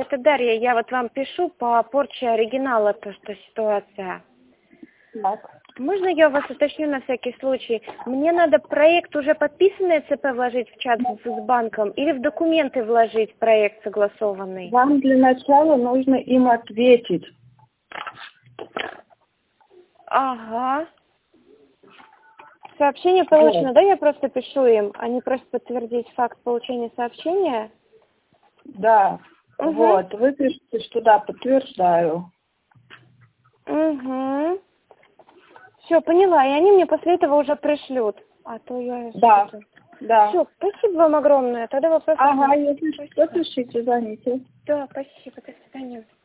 это Дарья. Я вот вам пишу по порче оригинала, то, что ситуация. Так. Можно я у вас уточню на всякий случай? Мне надо проект уже подписанный ЦП вложить в чат с банком или в документы вложить проект согласованный? Вам для начала нужно им ответить. Ага. Сообщение получено, да? Я просто пишу им. Они просят подтвердить факт получения сообщения. Да. Угу. Вот. Вы пишете, что да, подтверждаю. Угу. Все, поняла. И они мне после этого уже пришлют. А то я... Да. Да. Все, спасибо вам огромное. Тогда вопрос... Ага, если что, пишите, звоните. Да, спасибо. До свидания.